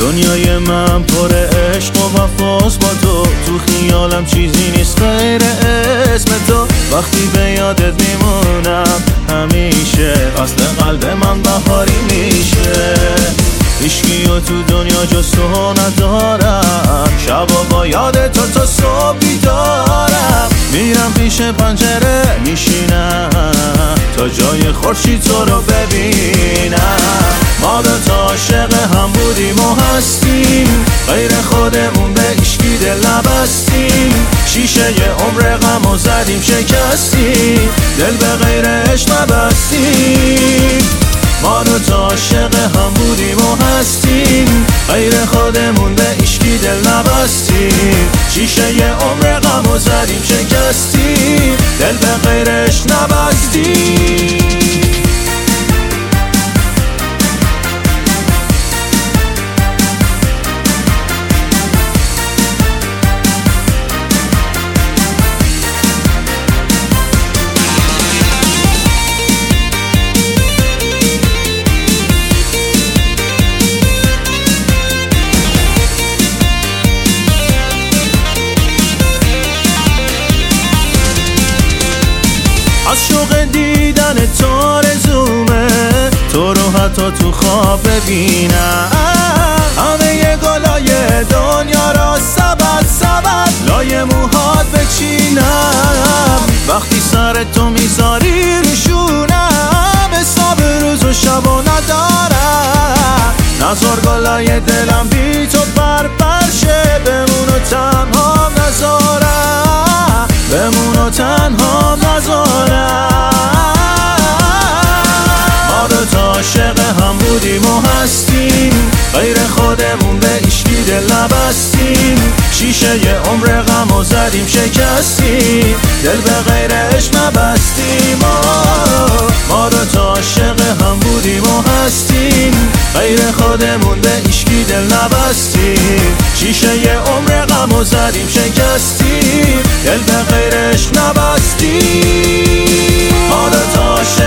دنیای من پر عشق و وفاست با تو خیالم چیزی نیست غیر اسم تو. وقتی به یادت میمونم همیشه اصل قلب من بهاری میشه. هیچکیو تو دنیا جز تو ندارم، شبا با یاد تو صبح بیدارم. میرم پیش پنجره میشینم تا جای خورشید تو رو ببینم. ما دوتا عاشق هم بودیم و هستیم، غیر خودمون به هیچکی دل نبستیم. شیشه عمر غم و زدیم شکستیم، دل به غیر عشق نبستیم. ما دوتا عاشق هم بودیم و هستیم، غیر خودمون به هیچکی دل نبستیم. شیشه عمر غم و زدیم شکستیم، دل به غیر عشق نبستیم. از شوق دیدن تو آرزومه تو رو حتی تو خواب ببینم. همه گلای دنیا را سبد لای موهات بچینم. وقتی سر تو میذاری روشونم، حساب روز و شب و ندارم. نذار گلای دلم بی تو بربر شه، بمون و تنها نذارم، بمون و تنها نذارم. ما دوتا عاشق هم بودیم و هستیم، غیر خودمون به هیچکی دل نبستیم. شیشه عمر غم و زدیم شکستیم، دل به غیر عشق نبستیم. ما دوتا عاشق هم بودیم و هستیم، غیر خودمون به هیچکی دل نبستیم. شیشه عمر غم و زدیم شکستیم، دل به غیر عشق نبستیم. ما دوتا عاشق